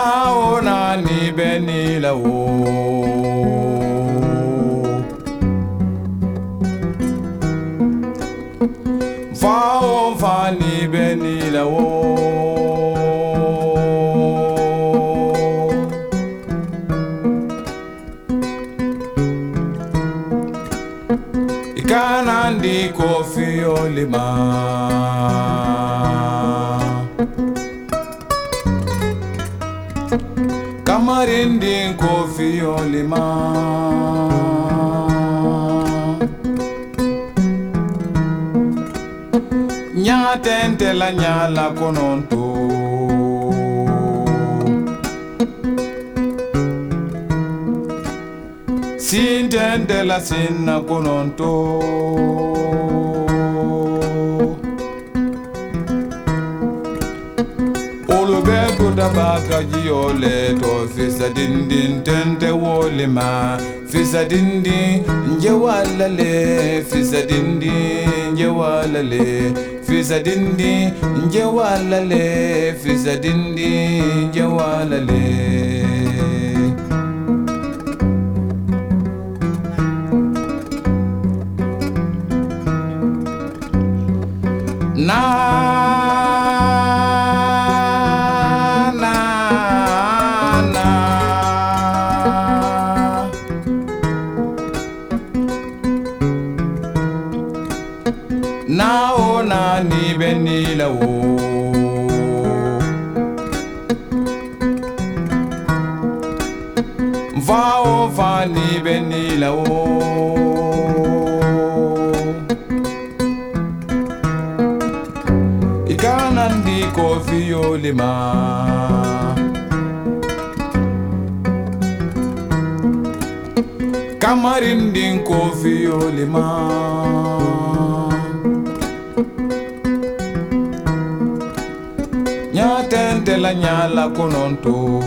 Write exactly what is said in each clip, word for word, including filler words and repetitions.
naona ni benila wo fao fa ni benila wo ikanandi kofi olima kamarindi kofi olima nyatente la nyala kononto sintente la sinna kononto olubeto dabaka jiole to fisa dindin tente wolima fisa dindi njewalale fisa dindi njewalale fisa dindi njewalale fisa dindi njewalale na naona ni benila wo vao va ni benila wo ikanandi kofi olima kamarindi kofi olima nyatente la nyala kononto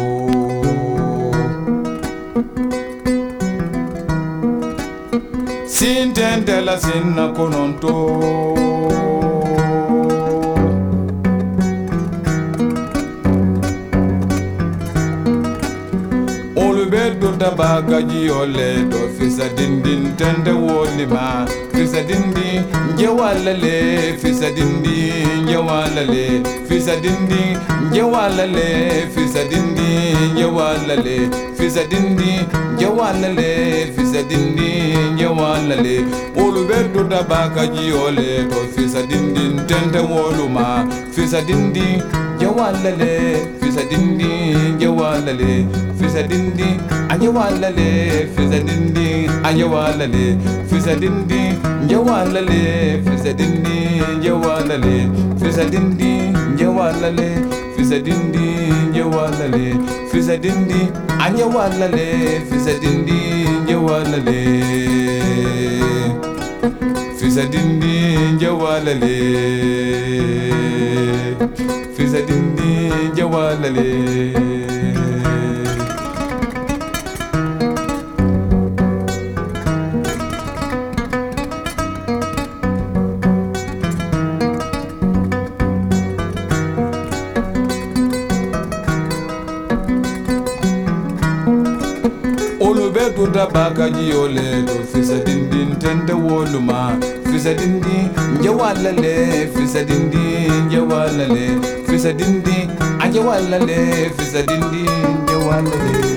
sintente la sinna kononto olubedo dabaga jiole to fisa dindin tende wolima fisa dindi njewalale fisa dindi njewalale fisa dindi njewalale fisa dindi njewalale fisa dindi njewalale fisa dindi njewalale olubedo dabaga jiole to fisa dindin tende woluma fisa dindi njewalale fisa dindi njewalale fisa dindi njewalale fisa dindi njewalale fisa dindi njewalale fisa dindi njewalale fisa dindi njewalale fisa dindi njewalale fisa dindi njewalale fisa dindi njewalale fisa dindi njewalale fisa dindi njewalale olubeto dabaka jiole to fisa dindin tende woluma fisa dindi njewalale fisa dindi njewalale fisa dindi njewalale fisa dindi njewalale